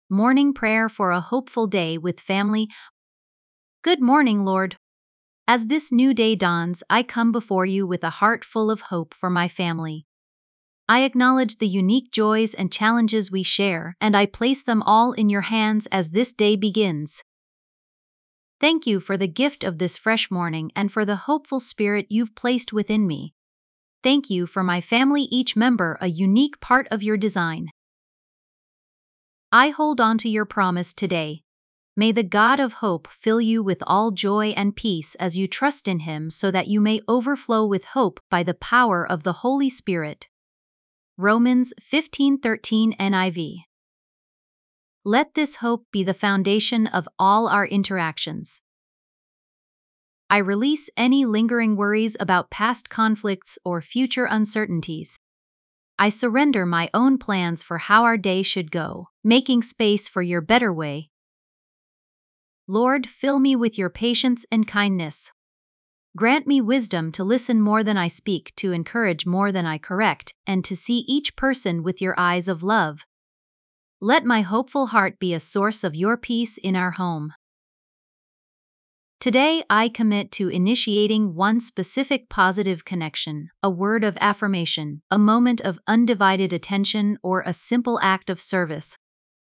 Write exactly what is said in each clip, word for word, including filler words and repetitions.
Morning prayer for a hopeful day with family. Good morning, Lord. As this new day dawns, I come before you with a heart full of hope for my family. I acknowledge the unique joys and challenges we share, and I place them all in your hands as this day begins. Thank you for the gift of this fresh morning and for the hopeful spirit you've placed within me. Thank you for my family, each member a unique part of your design. I hold on to your promise today. May the God of hope fill you with all joy and peace as you trust in Him, so that you may overflow with hope by the power of the Holy Spirit. Romans fifteen thirteen N I V. Let this hope be the foundation of all our interactions. I release any lingering worries about past conflicts or future uncertainties. I surrender my own plans for how our day should go, making space for your better way. Lord, fill me with your patience and kindness. Grant me wisdom to listen more than I speak, to encourage more than I correct, and to see each person with your eyes of love. Let my hopeful heart be a source of your peace in our home. Today, I commit to initiating one specific positive connection, a word of affirmation, a moment of undivided attention, or a simple act of service.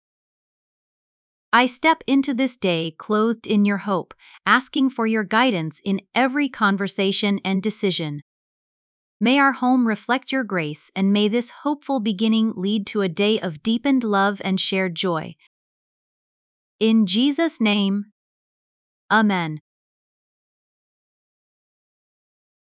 I step into this day clothed in your hope, asking for your guidance in every conversation and decision. May our home reflect your grace, and may this hopeful beginning lead to a day of deepened love and shared joy. In Jesus' name, Amen.